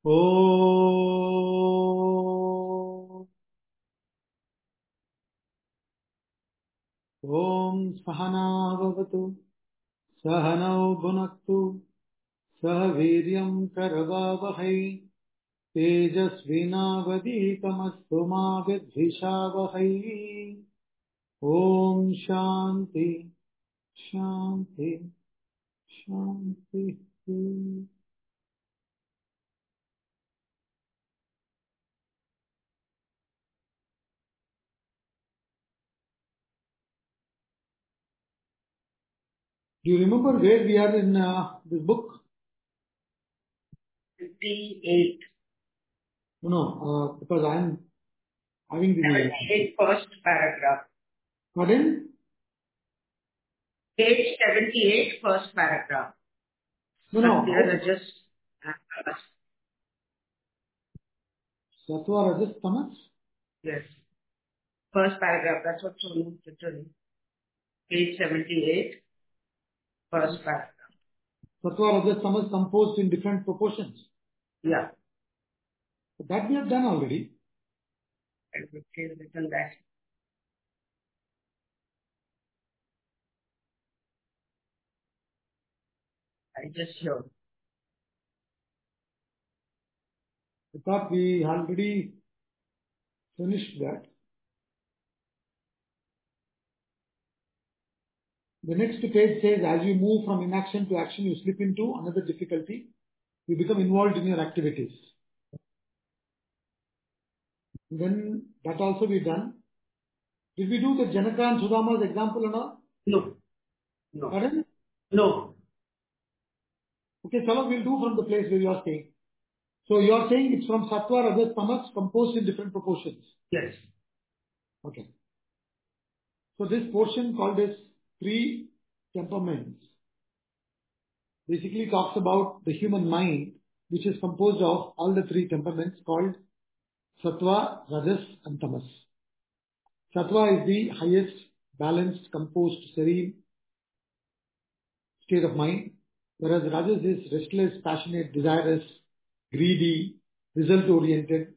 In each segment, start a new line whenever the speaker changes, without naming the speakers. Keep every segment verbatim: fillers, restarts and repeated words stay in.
Om Om Sahana Bhavatu Sahanau Bhunaktu Sahaviryam Karavavahai Tejasvinavaditamastu ma vidvishavahai. Om Shanti Shanti Shanti. Do you remember where we are in uh, this book?
fifty-eight.
No, no, uh, because I am having the
seventy-eight first paragraph.
Pardon?
Page seventy-eight first paragraph.
No, no.
Satya, just
Sattva, Rajas, Tamas?
yes. First paragraph. That's what Sonu written. Page seventy-eight first paragraph.
Sattva, Rajas, Tamas composed in different proportions.
Yeah.
But that we have done already.
And it is written that. I just heard.
I thought we already finished that. The next page says, as you move from inaction to action, you slip into another difficulty. You become involved in your activities. Then that also we done. Did we do the Janaka and Sudama's example or not?
No. No.
Pardon?
No.
Okay, Chala, we'll do from the place where you are staying. So you are saying it's from Sattva, Rajas, Tamas composed in different proportions.
Yes.
Okay. So this portion called as three temperaments basically talks about the human mind, which is composed of all the three temperaments called Sattva, Rajas and Tamas. Sattva is the highest, balanced, composed, serene state of mind, whereas Rajas is restless, passionate, desirous, greedy, result-oriented,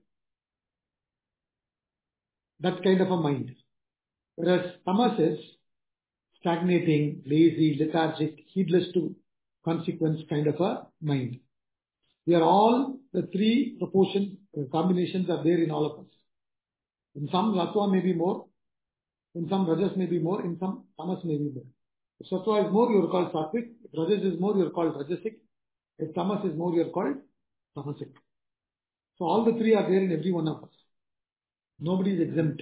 that kind of a mind. Whereas Tamas is stagnating, lazy, lethargic, heedless to consequence kind of a mind. We are all, the three proportion uh, combinations are there in all of us. In some Sattva may be more, in some Rajas may be more, in some Tamas may be more. If Sattva is more, you are called Sattvic. If Rajas is more, you are called Rajasic. If Tamas is more, you are called Tamasic. So all the three are there in every one of us. Nobody is exempt.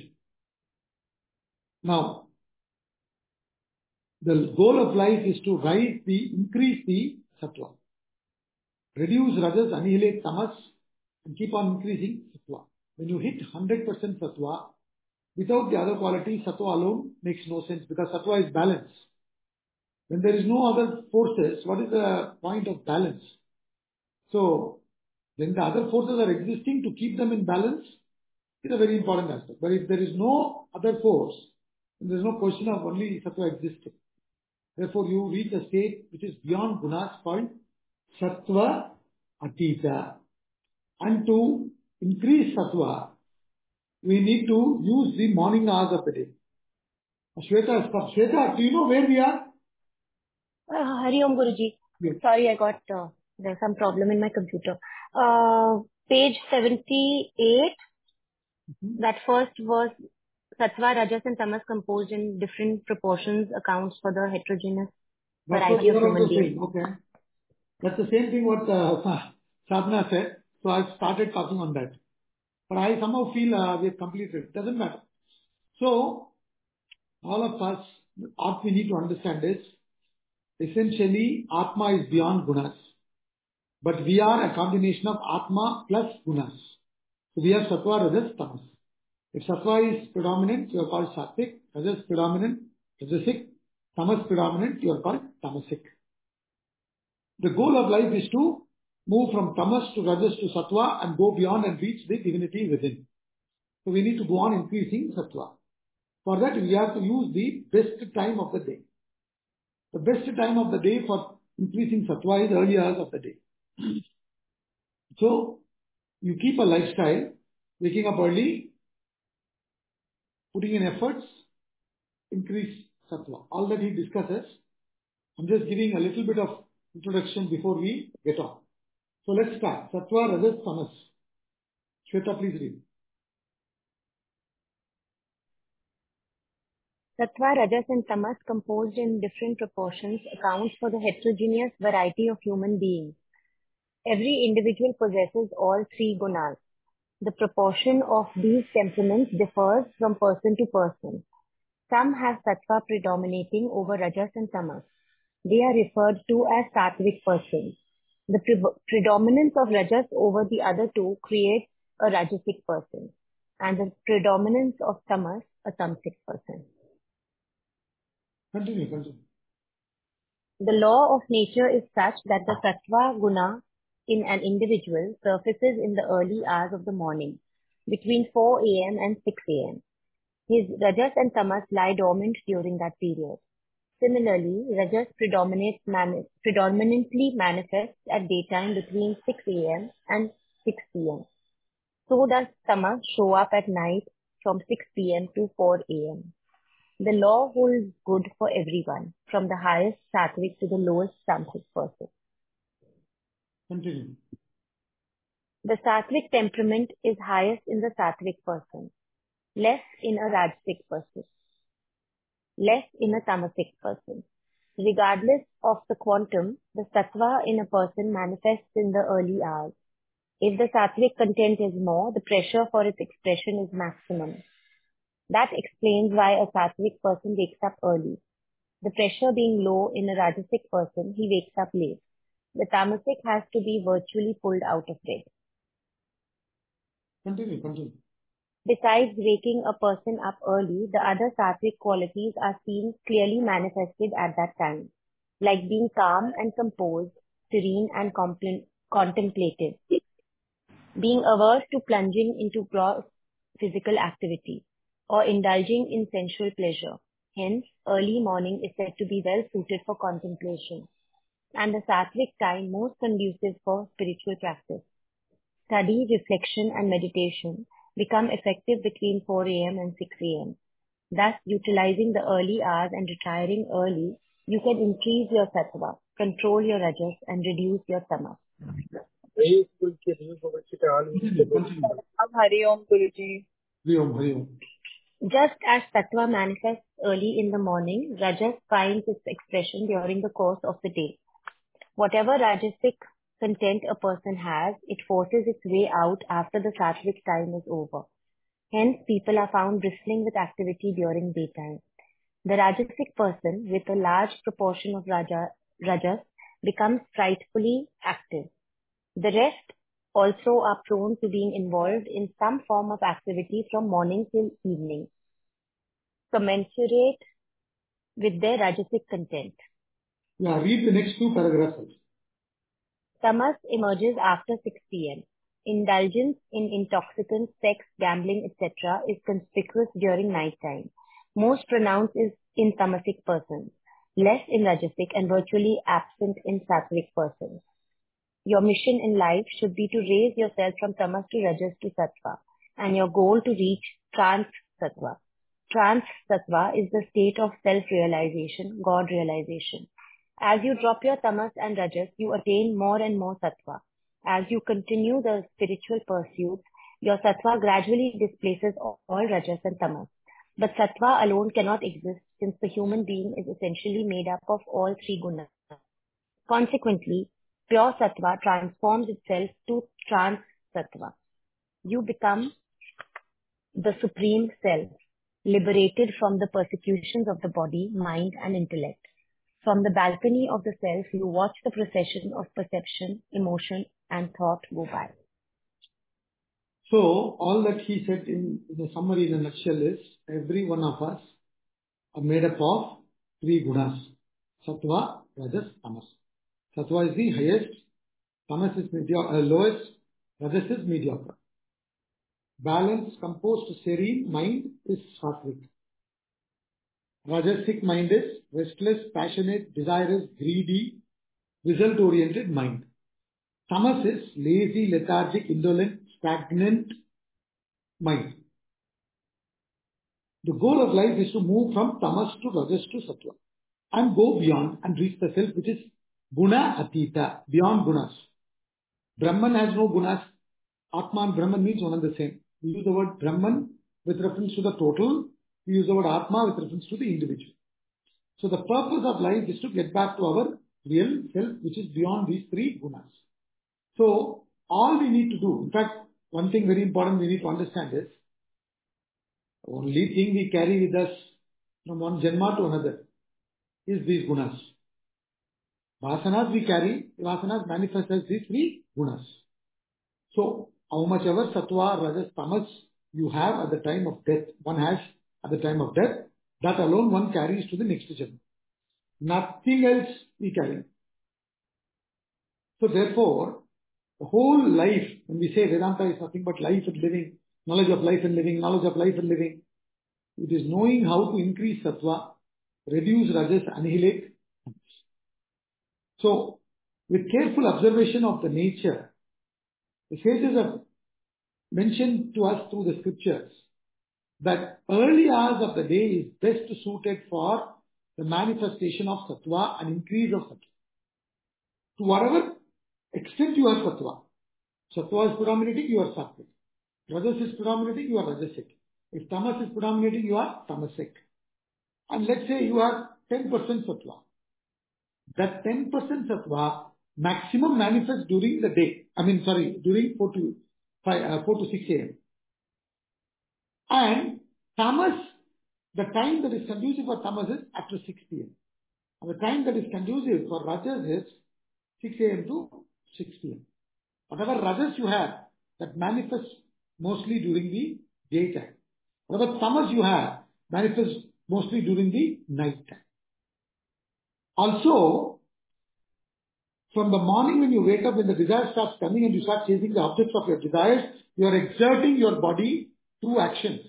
Now, the goal of life is to rise the, increase the Sattva. Reduce Rajas, annihilate Tamas, and keep on increasing Sattva. When you hit one hundred percent Sattva, without the other quality, Sattva alone makes no sense because Sattva is balance. When there is no other forces, what is the point of balance? So, when the other forces are existing, to keep them in balance is a very important aspect. But if there is no other force, then there is no question of only Sattva existing. Therefore, you reach a state which is beyond gunas called Sattva Atita. And to increase Sattva, we need to use the morning hours of the day. Shweta has come. Shweta, do you know where we are?
Uh, Hari Om Guruji.
Yes.
Sorry, I got, uh, there's some problem in my computer. Uh, page seventy-eight, mm-hmm. That first was Sattva, Rajas and Tamas composed in different proportions accounts for the heterogeneous
That's
variety
what
of human beings.
Okay. That's the same thing what uh, Sadhana said. So I started talking on that. But I somehow feel uh, we have completed it. Doesn't matter. So, all of us, what we need to understand is, essentially, Atma is beyond gunas. But we are a combination of Atma plus gunas. So we have Sattva, Rajas, Tamas. If Sattva is predominant, you are called Sattvic. Rajas predominant, Rajasic. Tamas predominant, you are called Tamasic. The goal of life is to move from Tamas to Rajas to Sattva and go beyond and reach the divinity within. So we need to go on increasing Sattva. For that, we have to use the best time of the day. The best time of the day for increasing Sattva is early hours of the day. So, you keep a lifestyle, waking up early, putting in efforts, increase sattva. All that he discusses. I'm just giving a little bit of introduction before we get on. So let's start. Sattva, Rajas, Tamas. Shweta, please read.
Sattva, Rajas and Tamas composed in different proportions accounts for the heterogeneous variety of human beings. Every individual possesses all three gunas. The proportion of these temperaments differs from person to person. Some have sattva predominating over rajas and tamas. They are referred to as sattvic persons. The pre- predominance of rajas over the other two creates a rajasic person, and the predominance of tamas a tamasic person.
Continue, continue.
The law of nature is such that the sattva guna in an individual surfaces in the early hours of the morning, between four a.m. and six a.m. His rajas and tamas lie dormant during that period. Similarly, rajas predominates mani- predominantly manifests at daytime between six a.m. and six p.m. So does tamas show up at night from six p.m. to four a.m. The law holds good for everyone, from the highest sattvic to the lowest tamasic person.
Continue.
The sattvic temperament is highest in the sattvic person, less in a rajasic person, less in a tamasic person. Regardless of the quantum, the sattva in a person manifests in the early hours. If the sattvic content is more, the pressure for its expression is maximum. That explains why a sattvic person wakes up early. The pressure being low in a rajasic person, he wakes up late. The tamasic has to be virtually pulled out of bed.
Continue, continue.
Besides waking a person up early, the other sattvic qualities are seen clearly manifested at that time, like being calm and composed, serene and compl- contemplative, being averse to plunging into gross physical activity, or indulging in sensual pleasure. Hence, early morning is said to be well suited for contemplation, and the sattvic time most conducive for spiritual practice. Study, reflection and meditation become effective between four a.m. and six a.m. Thus, utilizing the early hours and retiring early, you can increase your sattva, control your rajas and reduce your tamas.
Continue, continue.
Hari Om Guruji.
Hari Om, Hari Om.
Just as sattva manifests early in the morning, rajas finds its expression during the course of the day. Whatever rajasic content a person has, it forces its way out after the sattvic time is over. Hence, people are found bristling with activity during daytime. The rajasic person, with a large proportion of raja, rajas, becomes frightfully active. The rest also are prone to being involved in some form of activity from morning till evening, commensurate with their rajasic content.
Yeah, read the next two paragraphs.
Tamas emerges after six p.m. Indulgence in intoxicants, sex, gambling, et cetera is conspicuous during night time. Most pronounced is in tamasic persons, less in rajasic and virtually absent in sattvic persons. Your mission in life should be to raise yourself from tamas to rajas to sattva, and your goal to reach trans sattva. Trans sattva is the state of self-realization, God-realization. As you drop your tamas and rajas, you attain more and more sattva. As you continue the spiritual pursuits, your sattva gradually displaces all rajas and tamas. But sattva alone cannot exist, since the human being is essentially made up of all three gunas. Consequently, pure sattva transforms itself to trans sattva. You become the supreme self, liberated from the persecutions of the body, mind and intellect. From the balcony of the self, you watch the procession of perception, emotion and thought go by.
So, all that he said in, in a summary, in a nutshell, is every one of us are made up of three gunas: sattva, rajas, tamas. Sattva is the highest, tamas is mediocre, uh, lowest, rajas is mediocre. Balanced, composed, serene mind is sattvic. Rajasic mind is restless, passionate, desirous, greedy, result-oriented mind. Tamas is lazy, lethargic, indolent, stagnant mind. The goal of life is to move from tamas to rajas to sattva and go beyond and reach the self which is guna atita, beyond gunas. Brahman has no gunas. Atma and Brahman means one and the same. We use the word Brahman with reference to the total. We use the word Atma with reference to the individual. So the purpose of life is to get back to our real self, which is beyond these three gunas. So all we need to do, in fact, one thing very important we need to understand is, the only thing we carry with us from one janma to another is these gunas. Vasanas we carry, vasanas manifest as these three gunas. So how much ever sattva, rajas, tamas you have at the time of death, one has at the time of death, that alone one carries to the next janma. Nothing else we carry. So therefore, the whole life, when we say Vedanta is nothing but life and living, knowledge of life and living, knowledge of life and living, it is knowing how to increase sattva, reduce rajas, annihilate. So, with careful observation of the nature, the sages have mentioned to us through the scriptures that early hours of the day is best suited for the manifestation of sattva and increase of sattva. To whatever extent you have sattva, sattva is predominating, you are sattvic. Rajas is predominating, you are rajasic. If tamas is predominating, you are tamasic. And let's say you have ten percent sattva. That ten percent sattva maximum manifests during the day. I mean, sorry, during four to five, uh, four to six a m. And tamas, the time that is conducive for tamas is after six p m. And the time that is conducive for rajas is six a m to six p m. Whatever rajas you have, that manifests mostly during the daytime. Whatever tamas you have, manifests mostly during the night time. Also, from the morning when you wake up, when the desire starts coming and you start chasing the objects of your desires, you are exerting your body through actions.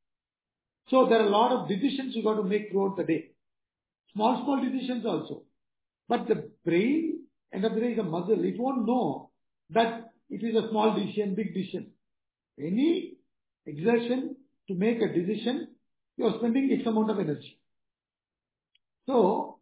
So there are a lot of decisions you got to make throughout the day. Small, small decisions also. But the brain, end of the day, is a muscle. It won't know that it is a small decision, big decision. Any exertion to make a decision, you are spending X amount of energy. So,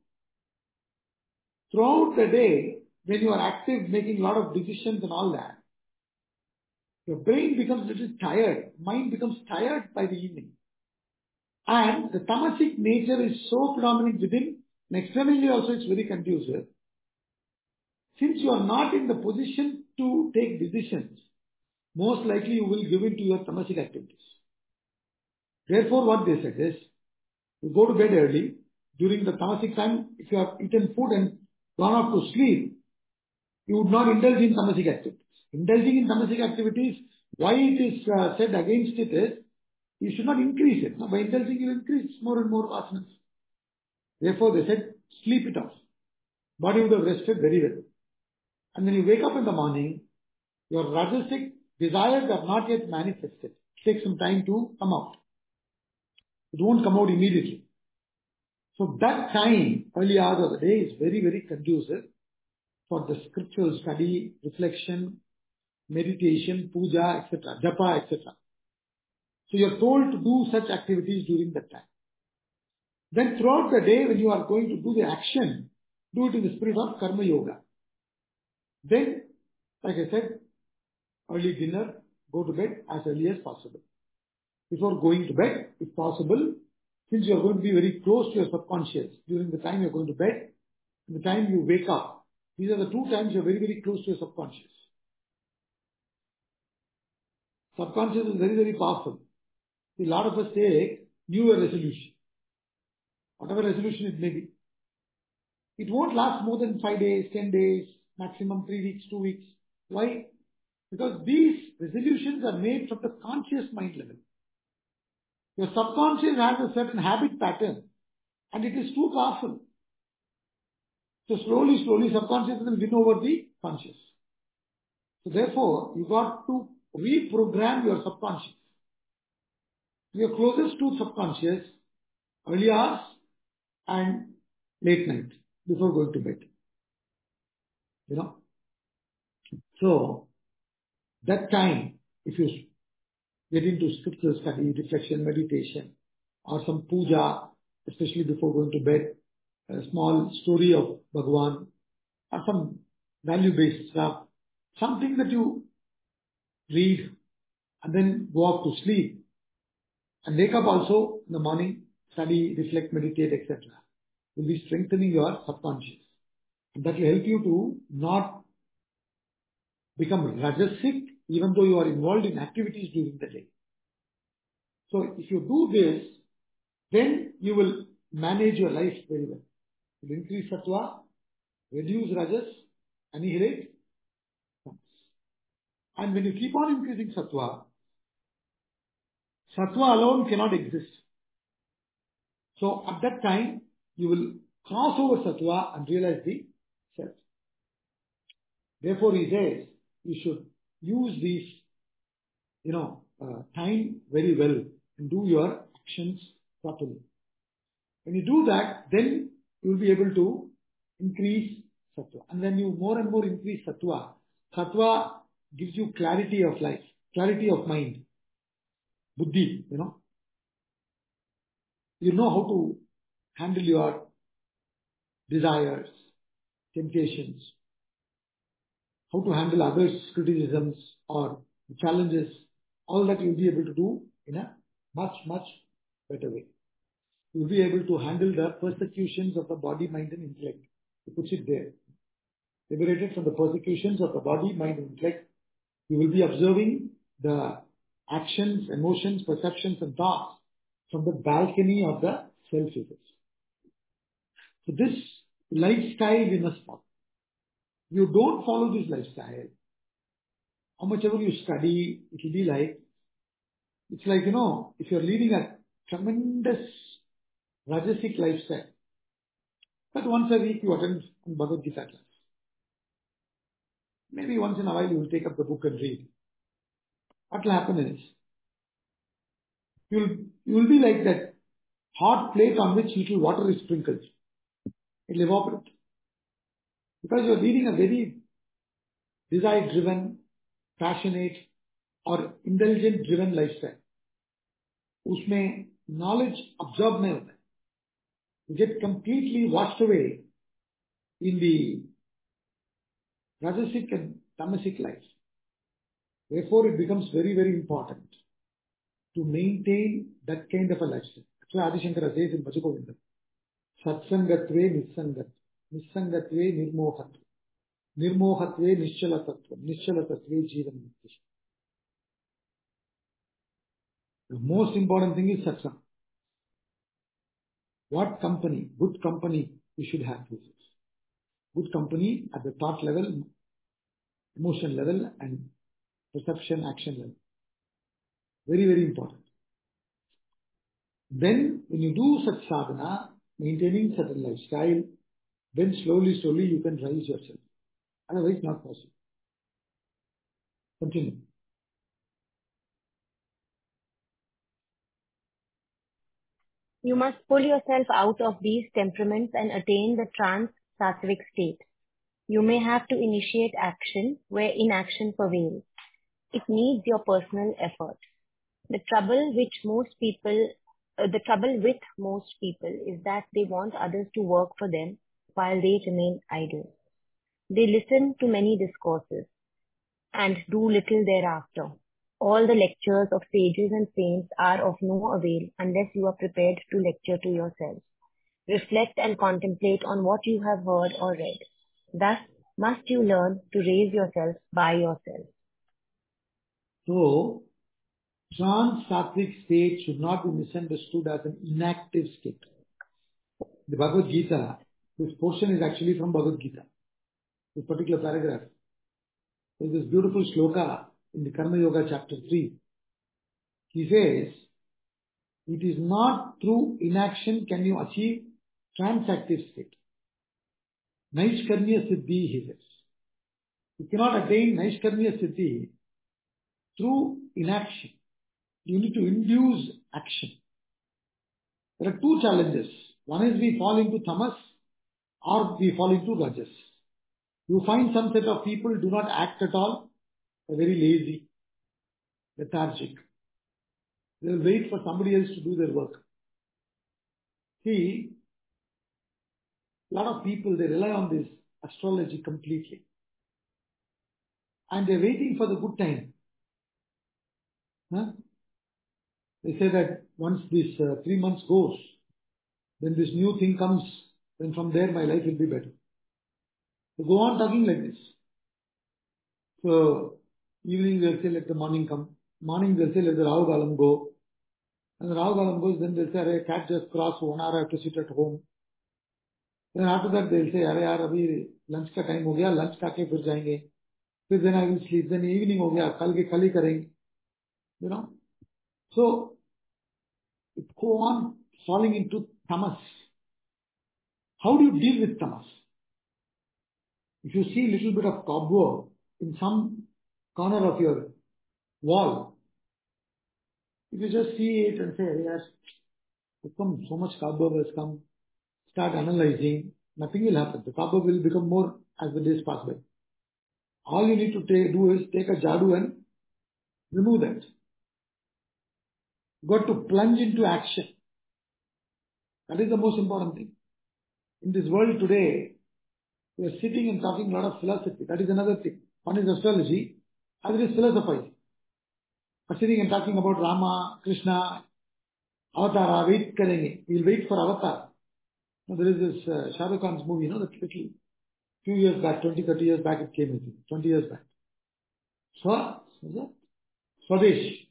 throughout the day, when you are active, making a lot of decisions and all that, your brain becomes a little tired. Mind becomes tired by the evening. And the tamasic nature is so predominant within, and externally also it's very conducive. Since you are not in the position to take decisions, most likely you will give in to your tamasic activities. Therefore, what they said is, you go to bed early. During the tamasic time, if you have eaten food and gone off to sleep, you would not indulge in tamasic activities. Indulging in tamasic activities, why it is uh, said against it is, you should not increase it. Now, by indulging, you increase more and more vasanas. Therefore, they said, sleep it off. Body would have rested very well. And when you wake up in the morning, your rajasic desires are not yet manifested. It takes some time to come out. It won't come out immediately. So that time, early hours of the day, is very, very conducive for the scriptural study, reflection, meditation, puja, et cetera, japa, et cetera. So you are told to do such activities during that time. Then throughout the day, when you are going to do the action, do it in the spirit of karma yoga. Then, like I said, early dinner, go to bed as early as possible. Before going to bed, if possible, since you are going to be very close to your subconscious during the time you are going to bed, and the time you wake up, these are the two times you are very, very close to your subconscious. Subconscious is very, very powerful. See, a lot of us take New Year resolution. Whatever resolution it may be. It won't last more than five days, ten days, maximum three weeks, two weeks. Why? Because these resolutions are made from the conscious mind level. Your subconscious has a certain habit pattern and it is too powerful. So slowly, slowly subconscious will win over the conscious. So therefore, you got to reprogram your subconscious. You are closest to subconscious early hours and late night before going to bed. You know. So that time if you get into scripture study, reflection, meditation, or some puja, especially before going to bed, a small story of Bhagwan, or some value-based stuff, something that you read and then go off to sleep and wake up also in the morning, study, reflect, meditate, et cetera, will be strengthening your subconscious. And that will help you to not become rajasic even though you are involved in activities during the day. So if you do this, then you will manage your life very well. You will increase sattva, reduce rajas, annihilate tamas. And when you keep on increasing sattva, sattva alone cannot exist. So at that time, you will cross over sattva and realize the self. Therefore, he says, you should use these, you know, uh, time very well and do your actions properly. When you do that, then you will be able to increase sattva. And when you more and more increase sattva, sattva gives you clarity of life, clarity of mind, buddhi, you know. You know how to handle your desires, temptations, how to handle others' criticisms or challenges. All that you'll be able to do in a much, much better way. You'll be able to handle the persecutions of the body, mind and intellect. He puts it there. Liberated from the persecutions of the body, mind and intellect, you will be observing the actions, emotions, perceptions and thoughts from the balcony of the self-image. So this lifestyle we must follow. If you don't follow this lifestyle, how much ever you study, it will be like, it's like, you know, if you're leading a tremendous rajasic lifestyle, but once a week you attend Bhagavad Gita class. Maybe once in a while you will take up the book and read. What will happen is, you will, you will be like that hot plate on which little water is sprinkled. It will evaporate. Because you are leading a very desire-driven, passionate or indulgent-driven lifestyle. Usme knowledge absorbed nahi hota hai. You get completely washed away in the rajasic and tamasic life. Therefore, it becomes very, very important to maintain that kind of a lifestyle. That's why Adi Shankara says in Bhajagovindam, Satsangatve Nissangat, Nissangatve Nirmohatva, Nirmohatve Nischalatatva, Nischalatatve Jivanmukti. The most important thing is satsang. What company, good company you should have with this. Good company at the thought level, emotion level and perception, action level. Very, very important. Then when you do such sadhana, maintaining certain lifestyle, then slowly, slowly you can rise yourself. Otherwise not possible. Continue.
You must pull yourself out of these temperaments and attain the trans-sattvic state. You may have to initiate action where inaction prevails. It needs your personal effort. The trouble which most people, uh, the trouble with most people is that they want others to work for them while they remain idle. They listen to many discourses and do little thereafter. All the lectures of sages and saints are of no avail unless you are prepared to lecture to yourself. Reflect and contemplate on what you have heard or read. Thus must you learn to raise yourself by yourself.
So, trans-sattvic state should not be misunderstood as an inactive state. The Bhagavad Gita, this portion is actually from Bhagavad Gita. This particular paragraph. There's this beautiful shloka in the Karma Yoga chapter three. He says, it is not through inaction can you achieve transactive state. Naishkarmya Siddhi, he says. You cannot attain Naishkarmya Siddhi through inaction. You need to induce action. There are two challenges. One is we fall into tamas or we fall into rajas. You find some set of people do not act at all. They're very lazy. lethargic. They will wait for somebody else to do their work. See, a lot of people, they rely on this astrology completely. And they're waiting for the good time. Huh? They say that once this uh, three months goes, then this new thing comes, then from there my life will be better. So go on talking like this. So evening they'll say let the morning come. Morning they'll say let the Rahu Galam go. And the Rahu Galam goes, then they'll say, a cat just crossed one hour, I have to sit at home. Then after that they'll say, अरे यार अभी lunch का time हो गया, lunch खाके फिर जाएंगे. फिर then I will sleep. Then evening हो गया, कल के कल ही करेंगे. You know. So it go on falling into tamas. How do you deal with tamas? If you see a little bit of cobweb in some corner of your wall, if you just see it and say, yes, come, so much cobweb has come, start analyzing, nothing will happen. The cobweb will become more as the days pass by. All you need to take, do is take a jadu and remove that. You got to plunge into action. That is the most important thing. In this world today, we are sitting and talking a lot of philosophy. That is another thing. One is astrology, other is philosophizing. We are sitting and talking about Rama, Krishna, Avatar, wait karenge. We will wait for Avatar. Now, there is this uh, Shah Rukh Khan's movie, you know, that little, few years back, twenty, thirty years back it came, I think, twenty years back. Swa, Swadesh.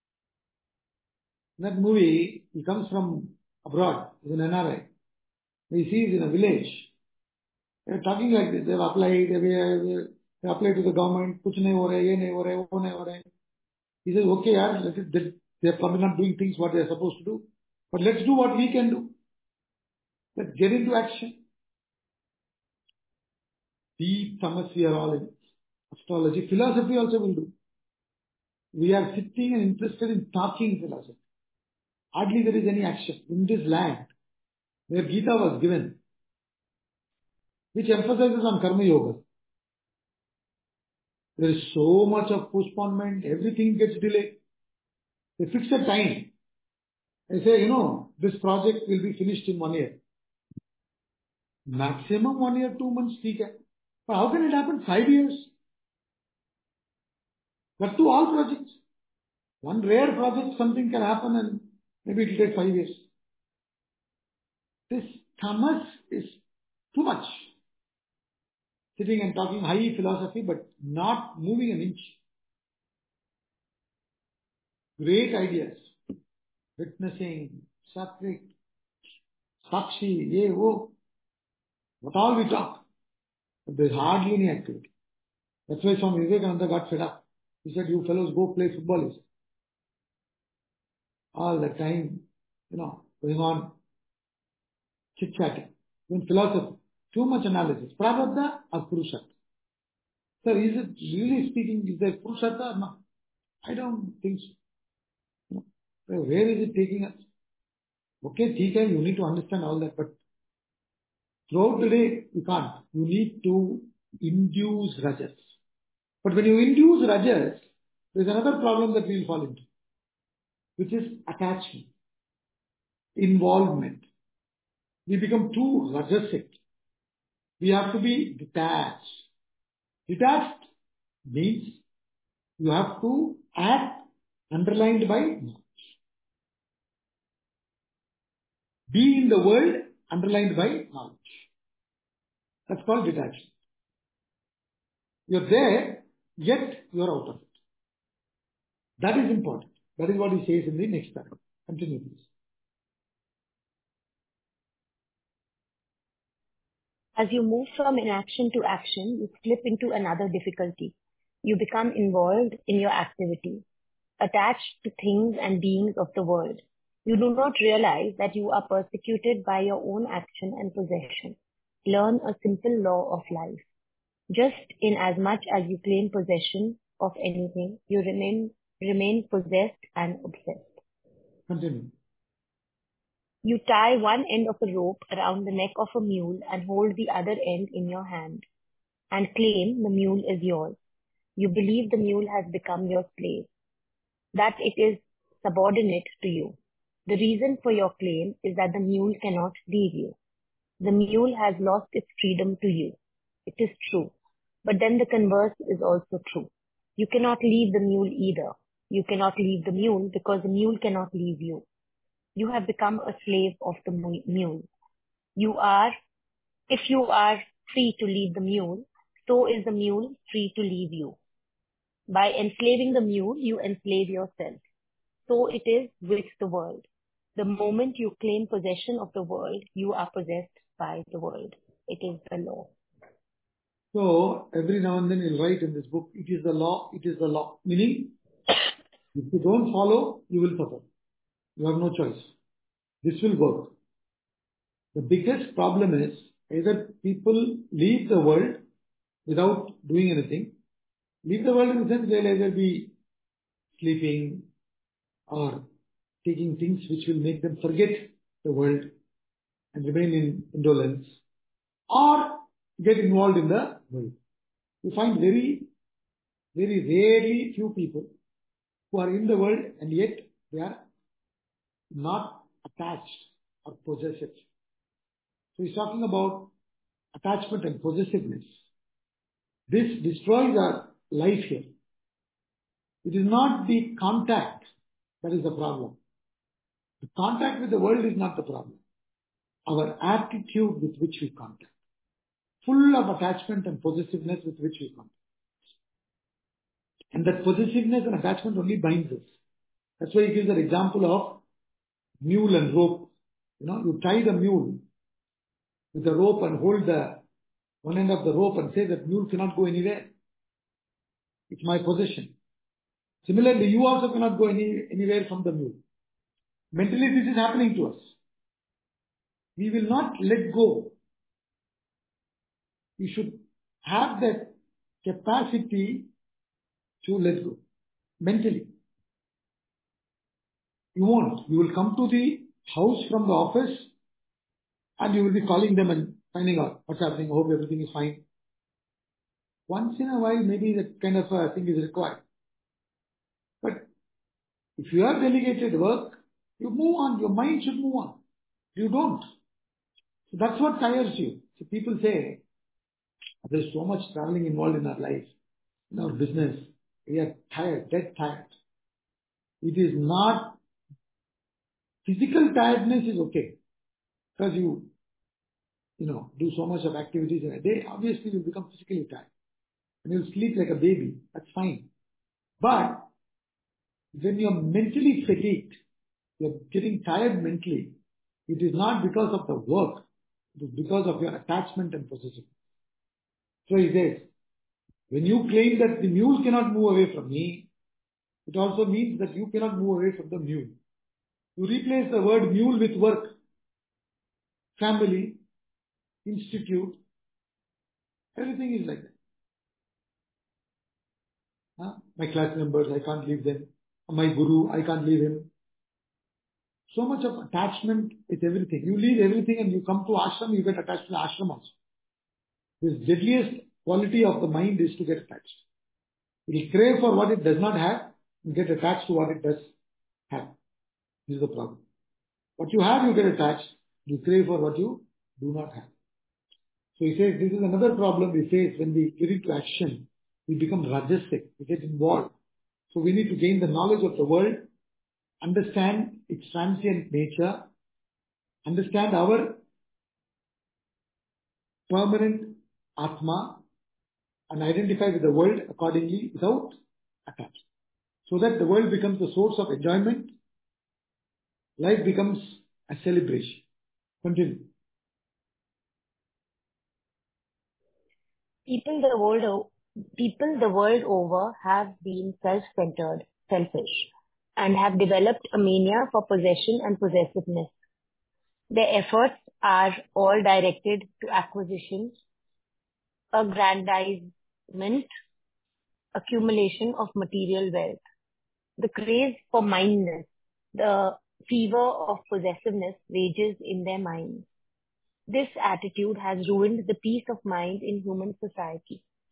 In that movie, he comes from abroad, he's an N R I. He sees in a village, they're talking like this, they've applied, they've, they applied to the government, kuch nahi ho raha, ye nahi ho raha, wo nahi ho raha. He says, okay, yaar, let it, they're probably not doing things what they're supposed to do, but let's do what we can do. Let's get into action. Deep tamas we are all in. Astrology, philosophy also will do. We are sitting and interested in talking philosophy. Hardly there is any action in this land where Gita was given, which emphasizes on Karma Yoga. There is so much of postponement, everything gets delayed. They fix a time. They say, you know, this project will be finished in one year. Maximum one year, two months, theek hai. But how can it happen? Five years? But to all projects. One rare project, something can happen and maybe it will take five years. This tamas is too much. Sitting and talking high philosophy, but not moving an inch. Great ideas. Witnessing, sattvic, sakshi, ye, wo. What all we talk. But there's hardly any activity. That's why Swami Vivekananda got fed up. He said, you fellows go play football. He said. All the time, you know, going on chit-chatting. Even philosophy. Too much analysis. Prarabdha or Purushartha. Sir, is it really speaking, is there Purushartha or not? I don't think so. You know, where is it taking us? Okay, T K, you need to understand all that, but throughout the day, you can't. You need to induce rajas. But when you induce rajas, there's another problem that we will fall into, which is attachment, involvement. We become too rajasic. We have to be detached. Detached means you have to act underlined by knowledge. Be in the world underlined by knowledge. That's called detachment. You're there, yet you're out of it. That is important. That is what he says in the next paragraph. Continue, please.
As you move from inaction to action, you slip into another difficulty. You become involved in your activity, attached to things and beings of the world. You do not realize that you are persecuted by your own action and possession. Learn a simple law of life. Just in as much as you claim possession of anything, you remain remain possessed and obsessed.
Continue.
You tie one end of a rope around the neck of a mule and hold the other end in your hand and claim the mule is yours. You believe the mule has become your slave. that it is subordinate to you. The reason for your claim is that the mule cannot leave you. The mule has lost its freedom to you. It is true. But then the converse is also true. You cannot leave the mule either. You cannot leave the mule because the mule cannot leave you. You have become a slave of the mule. You are, if you are free to leave the mule, so is the mule free to leave you. By enslaving the mule, you enslave yourself. So it is with the world. The moment you claim possession of the world, you are possessed by the world. It is the law.
So every now and then you'll write in this book, it is the law, it is the law. Meaning, if you don't follow, you will suffer. You have no choice. This will work. The biggest problem is either people leave the world without doing anything. Leave the world in the sense they'll either be sleeping or taking things which will make them forget the world and remain in indolence, or get involved in the world. You find very, very rarely few people who are in the world and yet they are not attached or possessive. So he's talking about attachment and possessiveness. This destroys our life here. It is not the contact that is the problem. The contact with the world is not the problem. Our attitude with which we contact. Full of attachment and possessiveness with which we contact. And that possessiveness and attachment only binds us. That's why he gives an example of mule and rope. You know, you tie the mule with the rope and hold the one end of the rope and say that mule cannot go anywhere. It's my possession. Similarly, you also cannot go any, anywhere from the mule. Mentally, this is happening to us. We will not let go. We should have that capacity to let go. Mentally. You won't. You will come to the house from the office and you will be calling them and finding out what's happening. I hope everything is fine. Once in a while, maybe that kind of a thing is required. But if you have delegated work, you move on. Your mind should move on. You don't. So that's what tires you. So people say, there's so much traveling involved in our life, in our business. We are tired, dead tired. It is not, physical tiredness is okay. Because you, you know, do so much of activities in a day, obviously you'll become physically tired. And you'll sleep like a baby. That's fine. But when you're mentally fatigued, you're getting tired mentally, it is not because of the work. It is because of your attachment and possession. So he says, when you claim that the mule cannot move away from me, it also means that you cannot move away from the mule. You replace the word mule with work, family, institute, everything is like that. Huh? My class members, I can't leave them. My guru, I can't leave him. So much of attachment is everything. You leave everything and you come to ashram, you get attached to the ashram also. The deadliest quality of the mind is to get attached. It will crave for what it does not have and get attached to what it does have. This is the problem. What you have, you get attached. You crave for what you do not have. So he says this is another problem we face when we get into action. We become rajasic. We get involved. So we need to gain the knowledge of the world, understand its transient nature, understand our permanent Atma, and identify with the world accordingly without attachment. So that the world becomes the source of enjoyment, life becomes a celebration. Continue.
People the world, o- people the world over have been self-centered, selfish, and have developed a mania for possession and possessiveness. Their efforts are all directed to acquisition, aggrandizement, accumulation of material wealth. The craze for mindness, the fever of possessiveness rages in their minds. This attitude has ruined the peace of mind in human society.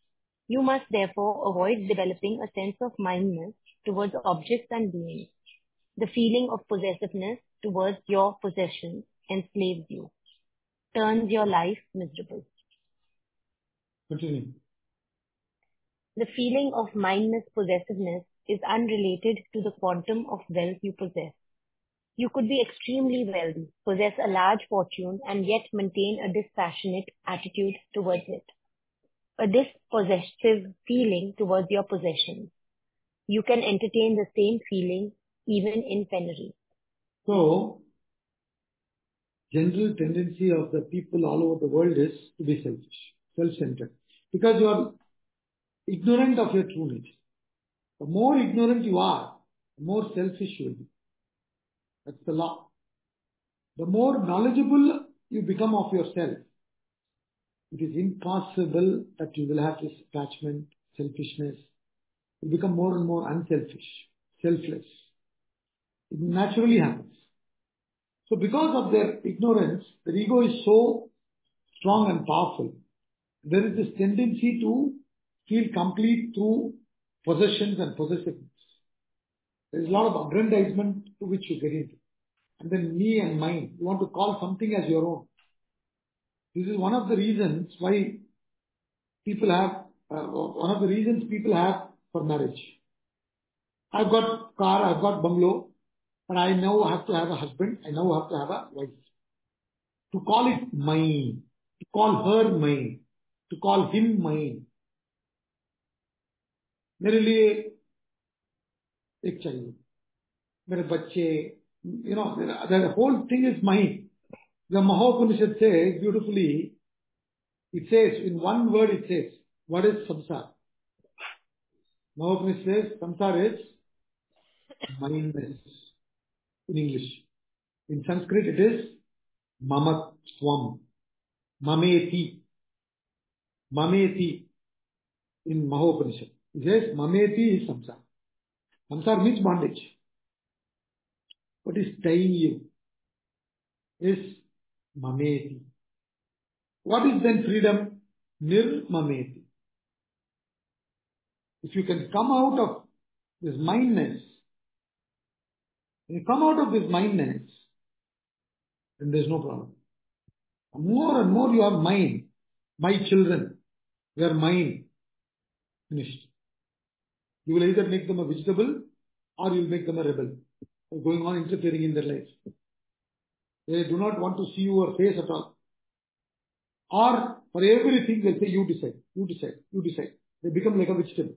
You must therefore avoid developing a sense of mindness towards objects and beings. The feeling of possessiveness towards your possessions enslaves you, turns your life miserable.
Continue.
The feeling of mindless possessiveness is unrelated to the quantum of wealth you possess. You could be extremely wealthy, possess a large fortune, and yet maintain a dispassionate attitude towards it. A dispossessive feeling towards your possessions. You can entertain the same feeling even in penury.
So, general tendency of the people all over the world is to be selfish, self-centered. Because you are ignorant of your true nature. The more ignorant you are, the more selfish you will be. That's the law. The more knowledgeable you become of yourself, it is impossible that you will have this attachment, selfishness. You become more and more unselfish, selfless. It naturally happens. So because of their ignorance, their ego is so strong and powerful. There is this tendency to feel complete through possessions and possessiveness. There is a lot of aggrandizement to which you get into. And then me and mine. You want to call something as your own. This is one of the reasons why people have, uh, one of the reasons people have for marriage. I've got car, I've got bungalow, but I now have to have a husband, I now have to have a wife. To call it mine, to call her mine, to call him mine. मेरे लिए एक चाहिए, मेरे बच्चे, you know, the whole thing is mine. The Mahopanishad says beautifully, it says, in one word it says, what is samsara? Mahopanishad says, samsara is mindness in English. In Sanskrit it is mamatvam, mameti, mameti in Mahopanishad. It says, mameti is samsara. Samsara means bondage. What is tying you is mameti. What is then freedom? Nirmameti. If you can come out of this mindness, when you come out of this mindness, then there is no problem. More and more you are mine, my children, they are mine. Finished. You will either make them a vegetable or you will make them a rebel. Or going on interfering in their life. They do not want to see your face at all. Or for everything they'll say, you decide, you decide, you decide. They become like a vegetable.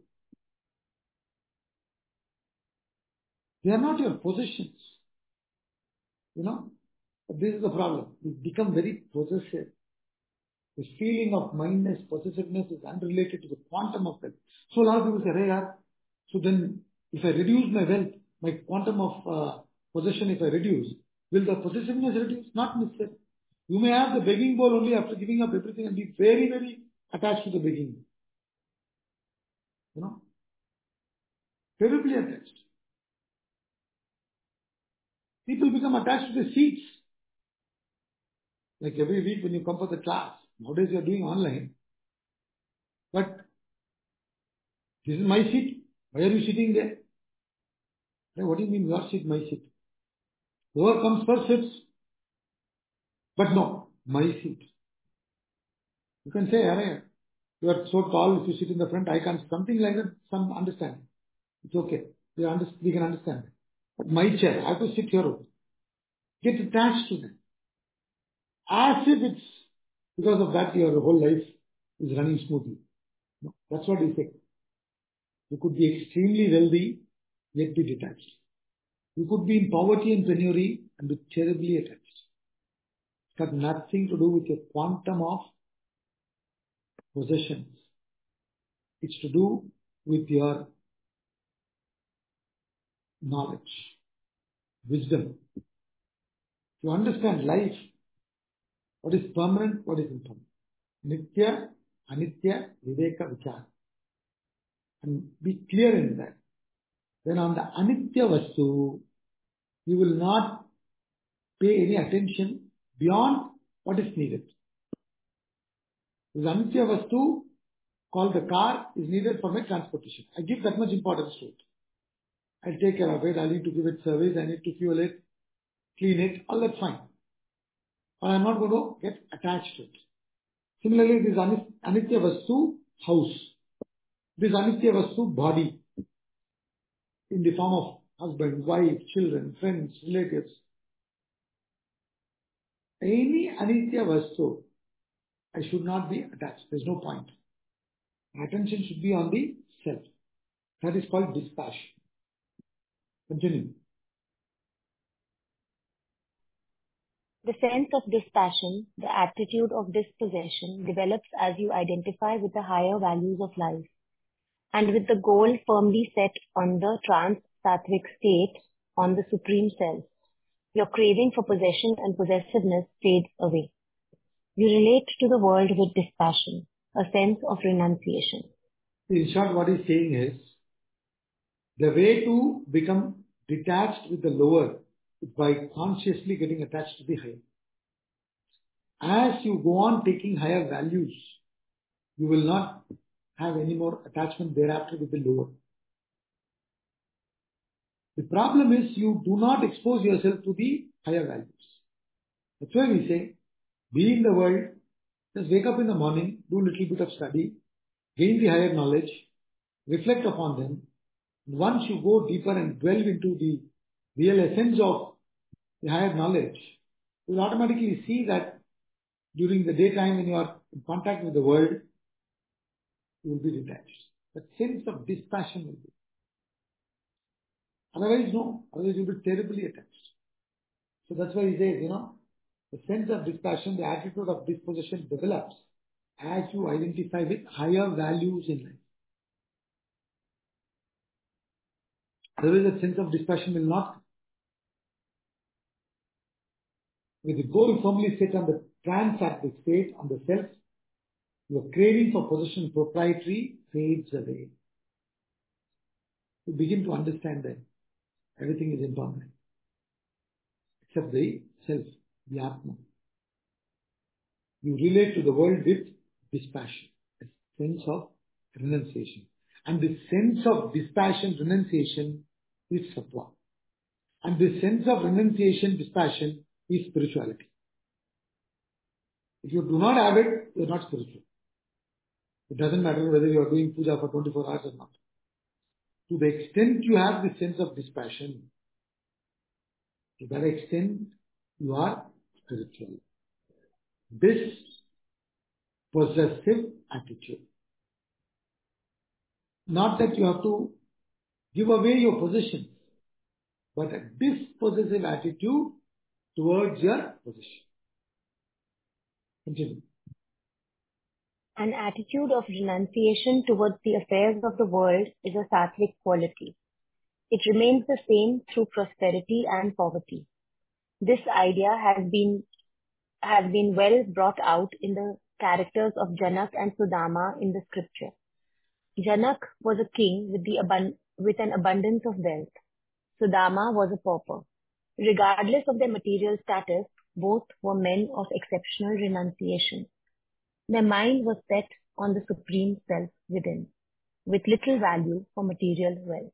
They are not your possessions. You know? But this is the problem. We become very possessive. This feeling of mindness, possessiveness is unrelated to the quantum of wealth. So a lot of people say, hey, yaar, so then if I reduce my wealth, my quantum of uh, possession, if I reduce, will the possessiveness reduce? Not necessarily. You may have the begging bowl only after giving up everything and be very, very attached to the begging bowl. You know? Terribly attached. People become attached to the seats. Like every week when you come for the class, nowadays you are doing online. But this is my seat. Why are you sitting there? Hey, what do you mean your seat, my seat? Whoever comes first sits. But no, my seat. You can say, Arey, you are so tall, if you sit in the front, I can't. Something like that, some understanding. It's okay. We, under, we can understand it. But my chair, I have to sit here. Get attached to them. As if it's, because of that your whole life is running smoothly. No, that's what he said. You could be extremely wealthy, yet be detached. You could be in poverty and penury and be terribly attached. It's got nothing to do with your quantum of possessions. It's to do with your knowledge, wisdom. To understand life, what is permanent, what is impermanent. Nitya, Anitya, Viveka, Vichara. And be clear in that. Then on the Anitya Vastu, you will not pay any attention beyond what is needed. With Anitya Vastu, called the car is needed for my transportation. I give that much importance to it. I'll take care of it. I need to give it service. I need to fuel it, clean it. All that's fine. But I'm not going to get attached to it. Similarly, this Anitya Vastu house. This Anitya Vastu body in the form of husband, wife, children, friends, relatives. Any Anitya Vastu, I should not be attached. There's no point. My attention should be on the self. That is called dispassion. Continue.
The sense of dispassion, the attitude of dispossession, develops as you identify with the higher values of life and with the goal firmly set on the trans-sattvic state, on the supreme self. Your craving for possession and possessiveness fades away. You relate to the world with dispassion, a sense of renunciation.
In short, what he's saying is, the way to become detached with the lower is by consciously getting attached to the higher. As you go on taking higher values, you will not have any more attachment thereafter with the lower. The problem is you do not expose yourself to the higher values. That's why we say, be in the world, just wake up in the morning, do a little bit of study, gain the higher knowledge, reflect upon them. Once you go deeper and delve into the real essence of the higher knowledge, you will automatically see that during the daytime when you are in contact with the world, you will be detached. That sense of dispassion will be. Otherwise, no. Otherwise, you will be terribly attached. So that's why he says, you know, the sense of dispassion, the attitude of dispossession develops as you identify with higher values in life. Otherwise, that sense of dispassion will not. With the goal firmly set on the trans-sattvic state, on the self, your craving for possession proprietary fades away. You begin to understand that everything is impermanent, except the self, the Atma. You relate to the world with dispassion, a sense of renunciation. And the sense of dispassion, renunciation is sattva. And the sense of renunciation, dispassion is spirituality. If you do not have it, you are not spiritual. It doesn't matter whether you are doing puja for twenty-four hours or not. To the extent you have the sense of dispassion, to that extent you are spiritual. This possessive attitude. Not that you have to give away your possessions, but a dispossessive attitude towards your possession. Continue.
An attitude of renunciation towards the affairs of the world is a sattvic quality. It remains the same through prosperity and poverty. This idea has been has been well brought out in the characters of Janak and Sudama in the scripture. Janak was a king with, the abun- with an abundance of wealth. Sudama was a pauper. Regardless of their material status, both were men of exceptional renunciation. Their mind was set on the supreme self within, with little value for material wealth.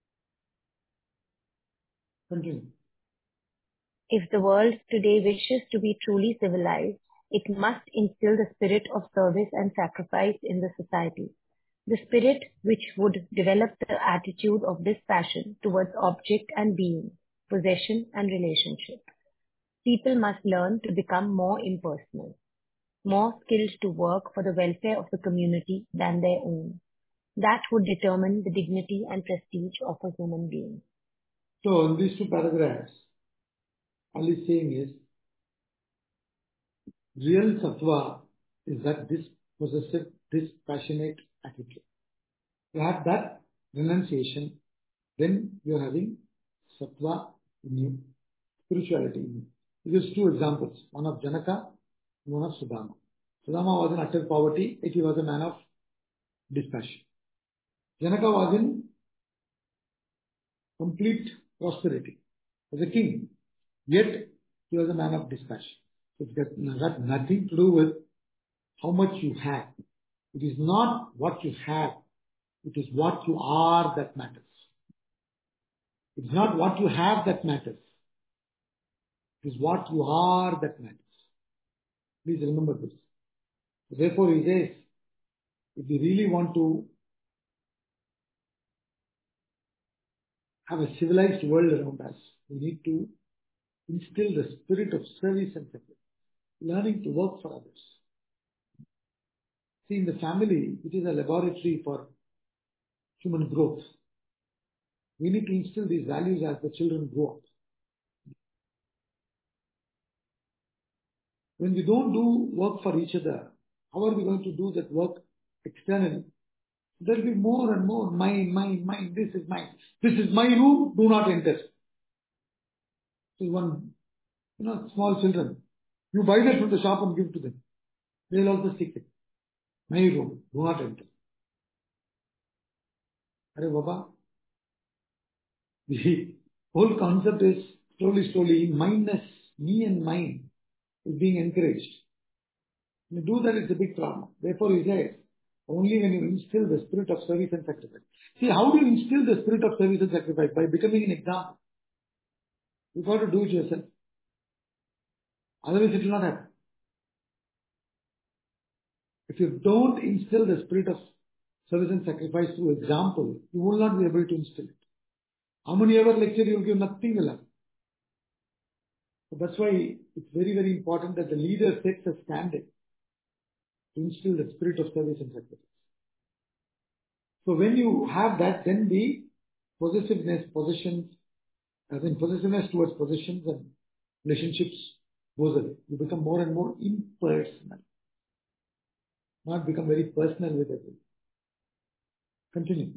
Continue.
If the world today wishes to be truly civilized, it must instill the spirit of service and sacrifice in the society. The spirit which would develop the attitude of dispassion towards object and being, possession and relationship. People must learn to become more impersonal, more skilled to work for the welfare of the community than their own. That would determine the dignity and prestige of a human being.
So in these two paragraphs, all he's saying is, real sattva is that dispossessive, dispassionate attitude. You have that renunciation, then you are having sattva in you, spirituality in you. He gives two examples, one of Janaka and one of Sudama. Sudama was in utter poverty, yet he was a man of dispassion. Janaka was in complete prosperity, was a king, yet he was a man of dispassion. So it's got nothing to do with how much you have. It is not what you have. It is what you are that matters. It is not what you have that matters. It is what you are that matters. Please remember this. Therefore, he says, if you really want to have a civilized world around us, we need to instill the spirit of service and sacrifice, learning to work for others. See, in the family, it is a laboratory for human growth. We need to instill these values as the children grow up. When we don't do work for each other, how are we going to do that work externally? There will be more and more mine, mine, mine, this is mine. This is my room, do not enter. So one, you know, small children, you buy that from the shop and give to them. They will also seek it. My room, do not enter. Arey Baba, the whole concept is slowly, slowly, mineness, me and mine, is being encouraged. When you do that, it's a big problem. Therefore, he says, only when you instill the spirit of service and sacrifice. See, how do you instill the spirit of service and sacrifice? By becoming an example. You've got to do it yourself. Otherwise, it will not happen. If you don't instill the spirit of service and sacrifice through example, you will not be able to instill it. How many ever lecture you will give, nothing will happen. So that's why it's very, very important that the leader sets a standard to instill the spirit of service and sacrifice. So when you have that, then the possessiveness, possessions, as in possessiveness towards possessions and relationships goes away. You become more and more impersonal. Not become very personal with everyone. Continue.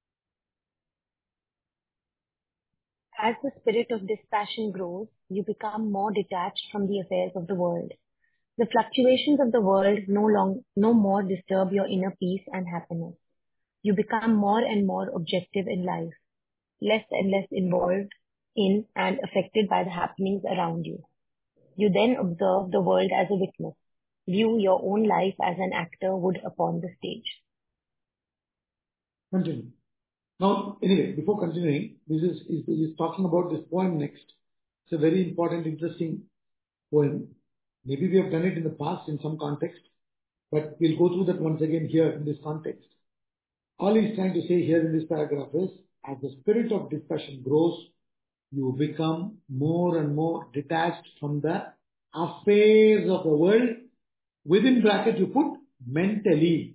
As the spirit of dispassion grows, you become more detached from the affairs of the world. The fluctuations of the world no long, no more disturb your inner peace and happiness. You become more and more objective in life, less and less involved in and affected by the happenings around you. You then observe the world as a witness. View your own life as an actor would upon the stage.
Continue. Now, anyway, before continuing, this is, is, is talking about this poem next. It's a very important, interesting poem. Maybe we have done it in the past in some context, but we'll go through that once again here in this context. All he's trying to say here in this paragraph is, as the spirit of discussion grows, you become more and more detached from the affairs of the world. Within bracket you put mentally.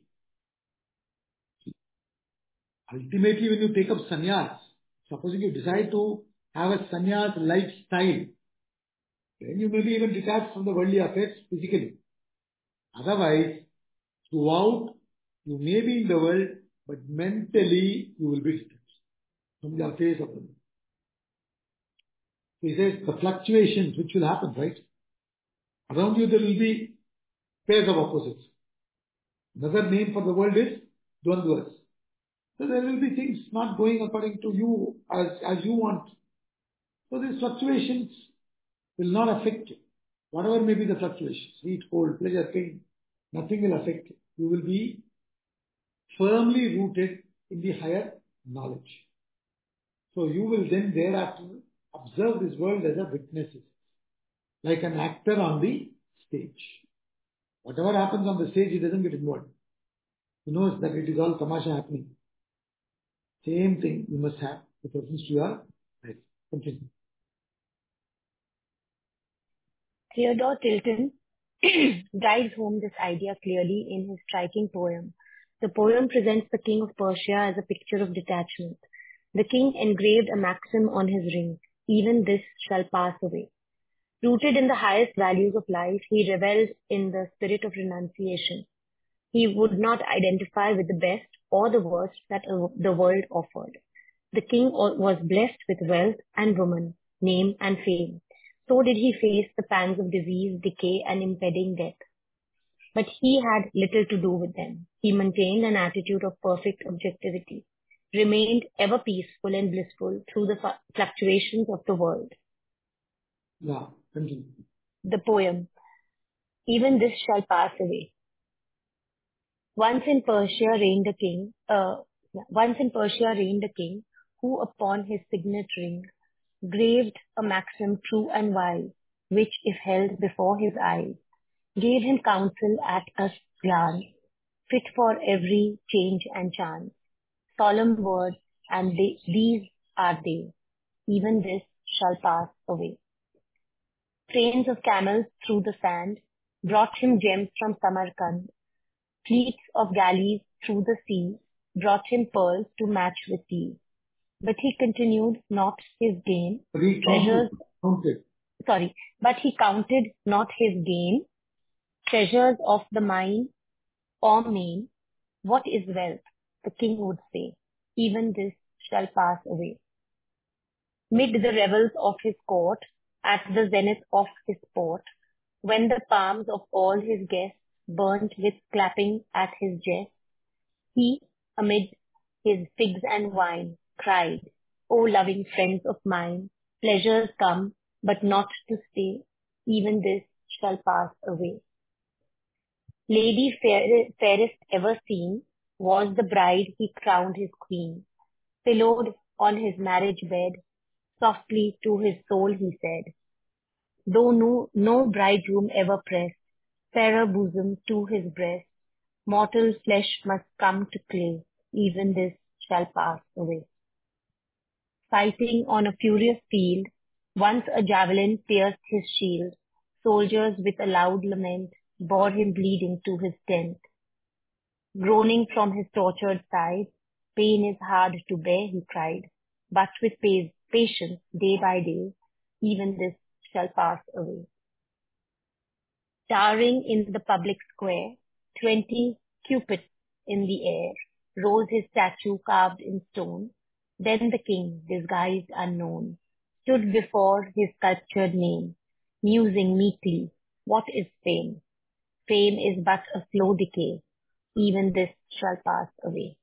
Ultimately, when you take up sannyas, supposing you decide to have a sannyas lifestyle, then you may be even detached from the worldly affairs physically. Otherwise, throughout, you may be in the world, but mentally you will be detached from the affairs of the world. So he says the fluctuations which will happen, right? Around you there will be pairs of opposites. Another name for the world is dvandvas. So there will be things not going according to you as, as you want. So these fluctuations will not affect you. Whatever may be the fluctuations, heat, cold, pleasure, pain, nothing will affect you. You will be firmly rooted in the higher knowledge. So you will then thereafter observe this world as a witness, like an actor on the stage. Whatever happens on the stage, he doesn't get involved. He knows that it is all tamasha happening. Same thing you must have with reference to your life. Continue.
Theodore Tilton drives home this idea clearly in his striking poem. The poem presents the king of Persia as a picture of detachment. The king engraved a maxim on his ring, even this shall pass away. Rooted in the highest values of life, he revelled in the spirit of renunciation. He would not identify with the best or the worst that the world offered. The king was blessed with wealth and woman, name and fame. So did he face the pangs of disease, decay, and impending death. But he had little to do with them. He maintained an attitude of perfect objectivity, remained ever peaceful and blissful through the fluctuations of the world.
Yeah, continue.
The poem, even this shall pass away. Once in Persia reigned a king, uh, yeah, once in Persia reigned a king who upon his signet ring graved a maxim true and wise, which if held before his eyes, gave him counsel at a glance, fit for every change and chance. Solemn words, and they, these are they, even this shall pass away. Trains of camels through the sand brought him gems from Samarkand. Fleets of galleys through the sea brought him pearls to match with these. But he continued not his gain.
He
Treasures,
counted.
sorry, but he counted not his gain. Treasures of the mine or main. What is wealth? The king would say. Even this shall pass away. Mid the revels of his court, at the zenith of his sport, when the palms of all his guests burnt with clapping at his jest, he, amid his figs and wine, cried, O loving friends of mine, pleasures come, but not to stay, even this shall pass away. Lady fair, fairest ever seen was the bride he crowned his queen. Pillowed on his marriage bed, softly to his soul he said, though no, no bridegroom ever pressed fairer bosom to his breast, mortal flesh must come to clay, even this shall pass away. Fighting on a furious field, once a javelin pierced his shield, soldiers with a loud lament bore him bleeding to his tent. Groaning from his tortured side, pain is hard to bear, he cried, but with patience day by day, even this shall pass away. Towering in the public square, twenty cupids in the air, rose his statue carved in stone. Then the king, disguised unknown, stood before his sculptured name, musing meekly, what is fame? Fame is but a slow decay, even this shall pass away.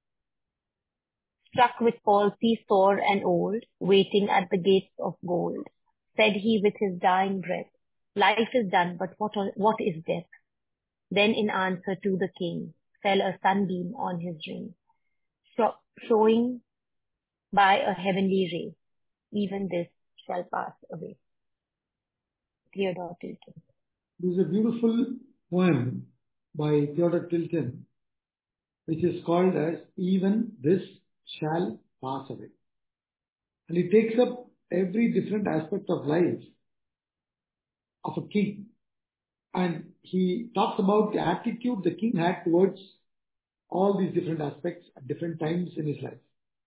Struck with palsy sore and old, waiting at the gates of gold, said he with his dying breath, life is done, but what, what is death? Then in answer to the king, fell a sunbeam on his ring, showing by a heavenly ray, even this shall pass away. Theodore Tilton.
This is a beautiful poem by Theodore Tilton, which is called as Even This Shall Pass Away. And it takes up every different aspect of life of a king. And he talks about the attitude the king had towards all these different aspects at different times in his life.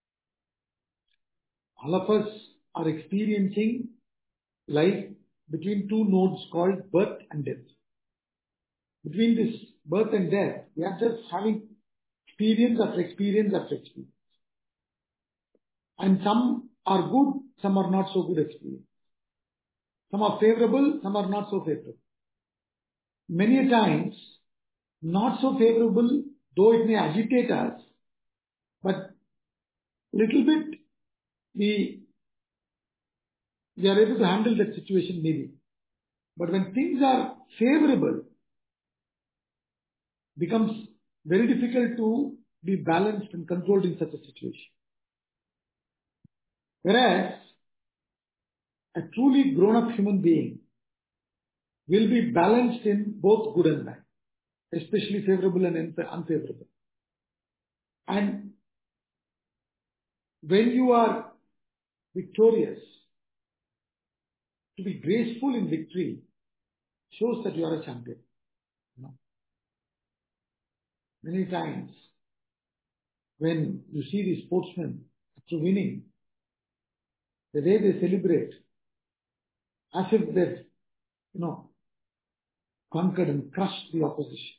All of us are experiencing life between two nodes called birth and death. Between this birth and death, we are just having experience after experience after experience. And some are good, some are not so good experience. Some are favorable, some are not so favorable. Many times, not so favorable, though it may agitate us, but little bit we, we are able to handle that situation maybe. But when things are favorable, it becomes very difficult to be balanced and controlled in such a situation. Whereas, a truly grown-up human being will be balanced in both good and bad, especially favorable and unfavorable. And when you are victorious, to be graceful in victory shows that you are a champion. You know? Many times, when you see these sportsmen after winning, the way they celebrate, as if they've, you know, conquered and crushed the opposition.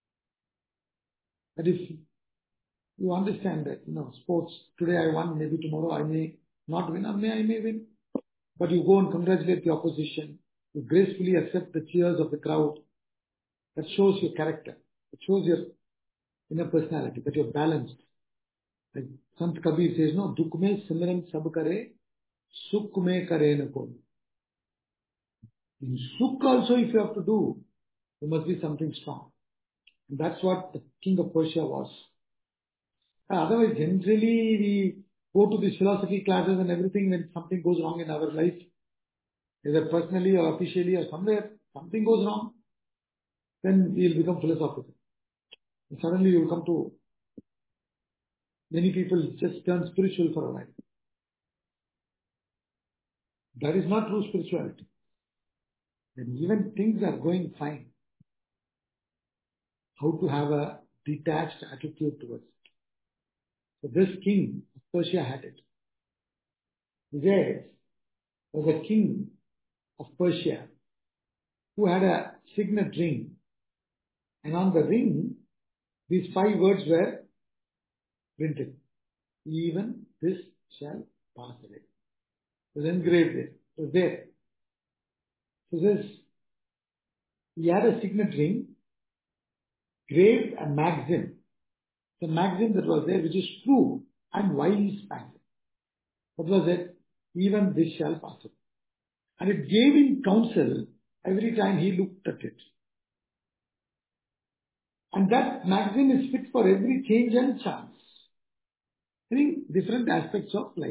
That if you understand that, you know, sports, today I won, maybe tomorrow I may not win, or may I may win. But you go and congratulate the opposition. You gracefully accept the cheers of the crowd. That shows your character. It shows your inner personality, that you're balanced. Like Sant Kabir says, no, dukh mein simran sab kare, sukh mein kare na koi. In sukh also, if you have to do, there must be something strong. And that's what the king of Persia was. Uh, otherwise, generally, we go to these philosophy classes and everything when something goes wrong in our life, either personally or officially or somewhere, something goes wrong, then we will become philosophical. And suddenly you will come to, many people just turn spiritual for a while. That is not true spirituality. When even things are going fine, how to have a detached attitude towards it. So this king of Persia had it. There was a king of Persia who had a signet ring, and on the ring these five words were printed. Even this shall pass away. It was engraved there. It was there. So this, he had a signet ring, graved a maxim. The maxim that was there, which is true and wise maxim. What was it? Even this shall pass away. And it gave him counsel every time he looked at it. And that maxim is fit for every change and chance. Meaning different aspects of life.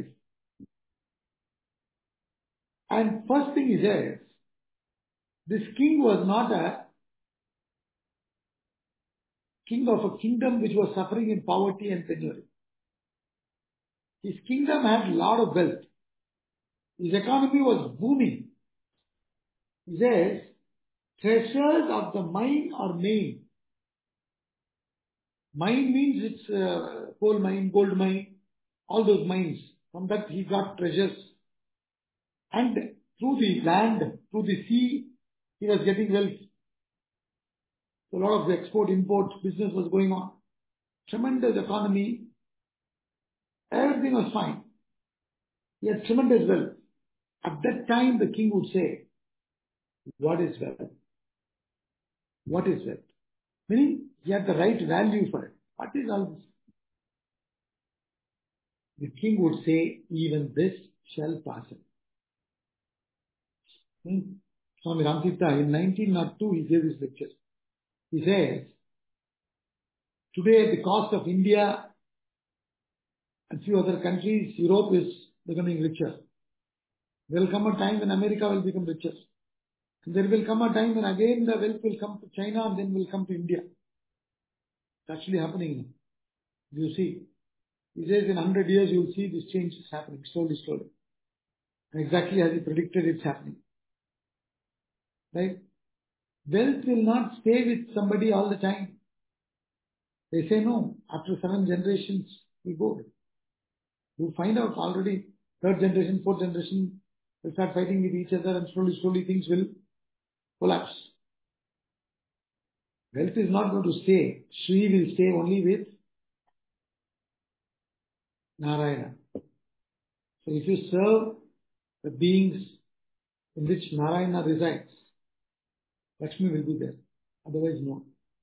And first thing is this, this king was not a king of a kingdom which was suffering in poverty and penury. His kingdom had a lot of wealth. His economy was booming. He says, treasures of the mine or main. Mine means it's uh, coal mine, gold mine, all those mines. From that he got treasures. And through the land, through the sea, he was getting wealth. So a lot of the export-import business was going on. Tremendous economy. Everything was fine. He had tremendous wealth. At that time, the king would say, what is wealth? What is wealth? Meaning, he had the right value for it. What is all this? The king would say, even this shall pass away. Hmm. Swami Ramtirtha, in nineteen oh two, he gave this lecture. He says, today the cost of India and few other countries, Europe is becoming richer. There will come a time when America will become richer. And there will come a time when again the wealth will come to China and then will come to India. It's actually happening now. You see. He says in one hundred years you will see this change is happening slowly, slowly. And exactly as he predicted, it's happening. Right? Wealth will not stay with somebody all the time. They say no, after seven generations we go. You find out already third generation, fourth generation will start fighting with each other and slowly, slowly things will collapse. Wealth is not going to stay. Shri will stay only with Narayana. So if you serve the beings in which Narayana resides, Lakshmi will be there. Otherwise, no.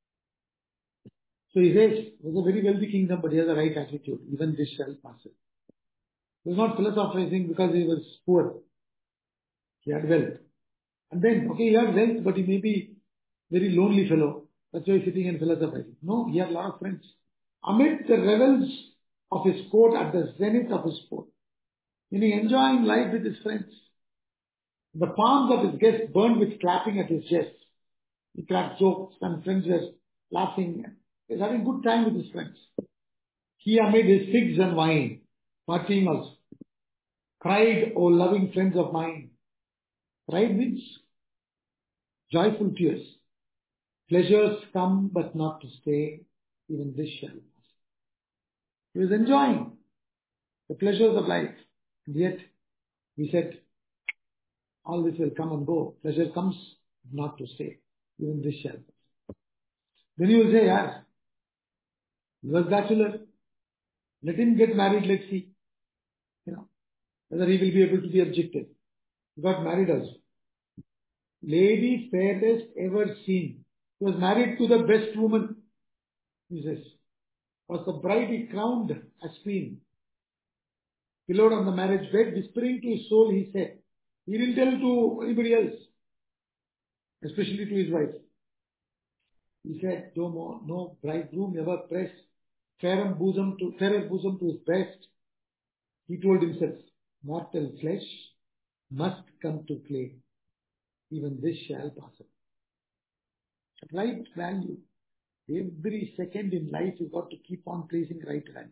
So he says, it was a very wealthy kingdom, but he has the right attitude. Even this shall pass it. He was not philosophizing because he was poor. He had wealth. And then, okay, he had wealth, but he may be very lonely fellow. That's why he's sitting and philosophizing. No, he had a lot of friends. Amid the revels of his court, at the zenith of his sport, meaning enjoying life with his friends. The palms of his guests burned with clapping at his jest. He cracked jokes and friends were laughing. He was having good time with his friends. He amid his figs and wine, partying also, cried, O loving friends of mine. Cried means joyful tears. Pleasures come but not to stay, even this shall pass. He was enjoying the pleasures of life. And yet, he said, all this will come and go. Pleasure comes not to stay, even this shall pass. Then you will say, yeah, he was bachelor. Let him get married, let's see. You know, whether he will be able to be objective. He got married also. Lady fairest ever seen. He was married to the best woman. He says, was the bride he crowned as queen. Pillowed on the marriage bed, whispering to his soul, he said, he didn't tell to anybody else, especially to his wife. He said, no more, no bridegroom ever pressed fairer bosom to fairer bosom to his breast. He told himself, mortal flesh must come to clay. Even this shall pass away. Right value. Every second in life you got to keep on placing right value.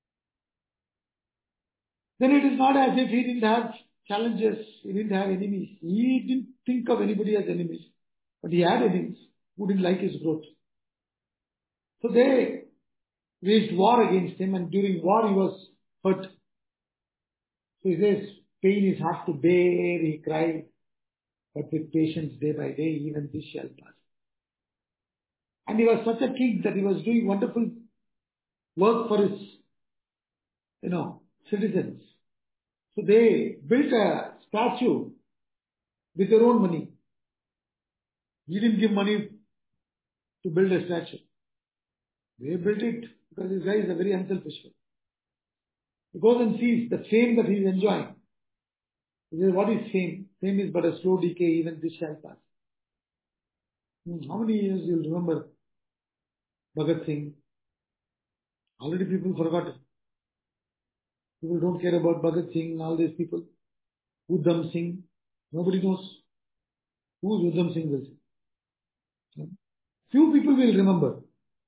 Then it is not as if he didn't have challenges, he didn't have enemies. He didn't think of anybody as enemies. But he had enemies who didn't like his growth. So they waged war against him, and during war he was hurt. So he says, pain is hard to bear, he cried, but with patience day by day, even this shall pass. And he was such a king that he was doing wonderful work for his, you know, citizens. So they built a statue with their own money. He didn't give money to build a statue. They built it because this guy is a very unselfish one. He goes and sees the fame that he is enjoying. He says, what is fame? Fame is but a slow decay, even this shall pass. Hmm, how many years you'll remember Bhagat Singh? Already people forgot it. People don't care about Bhagat Singh, all these people. Udham Singh, nobody knows. Who is Udham Singh will say. Few people will remember.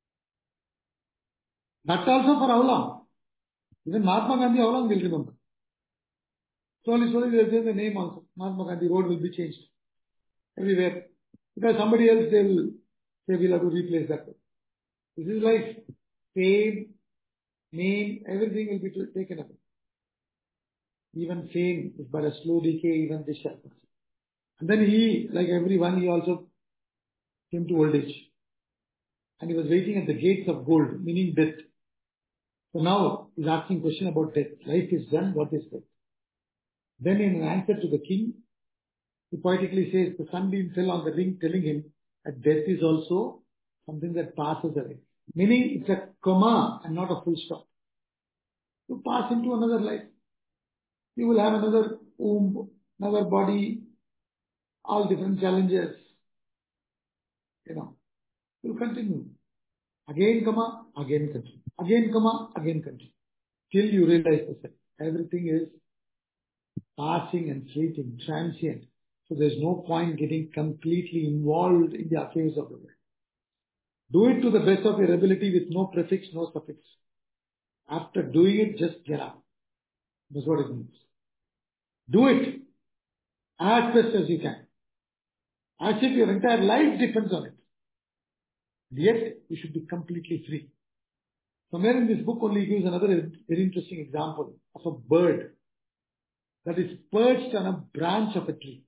That also for how long? Even Mahatma Gandhi, how long will remember? Slowly, slowly they will change the name also. Mahatma Gandhi road will be changed everywhere. Because somebody else they will say we'll have to replace that. This is life. Fame, name, everything will be taken away. Even fame is but a slow decay, even this shall pass. And then he, like everyone, he also came to old age. And he was waiting at the gates of gold, meaning death. So now he's asking question about death. Life is done, what is death? Then in an answer to the king, he poetically says, the sunbeam fell on the ring, telling him that death is also something that passes away. Meaning it's a comma and not a full stop. You pass into another life. You will have another womb, another body, all different challenges. You know, you'll continue. Again comma, again continue. Again comma, again continue. Till you realize that everything is passing and fleeting, transient. So there's no point getting completely involved in the affairs of the world. Do it to the best of your ability with no prefix, no suffix. After doing it, just get up. That's what it means. Do it as best as you can. As if your entire life depends on it. Yet, you should be completely free. Somewhere in this book only gives another very interesting example of a bird that is perched on a branch of a tree.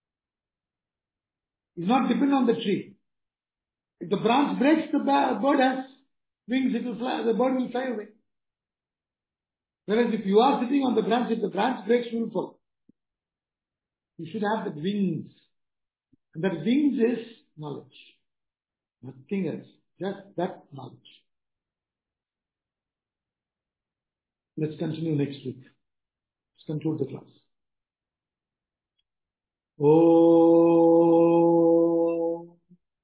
It's not dependent on the tree. If the branch breaks, the bird has wings, it will fly, the bird will fly away. Whereas if you are sitting on the branch, if the branch breaks, you will fall. You should have the wings. And that wings is knowledge. Nothing else. Just that knowledge. Let's continue next week. Let's conclude the class. Om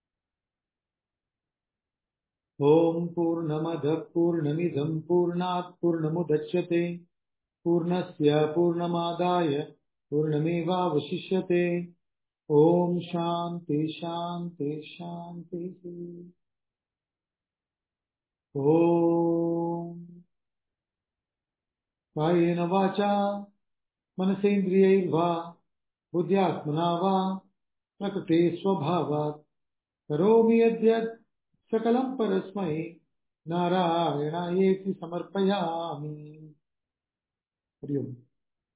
Om Purnamada Purnamidam Purnat Purnamudachyate Purnasya Purnamadaya Purnameva Vashishyate. Om Shanti Shanti Shanti. Om Kayena Vacha Manasendriyaiva Buddhyatmana va Prakate Swabhavat Karomi Adyat Sakalam Parasmai Narayana Yeti Samarpayami. Hari Om.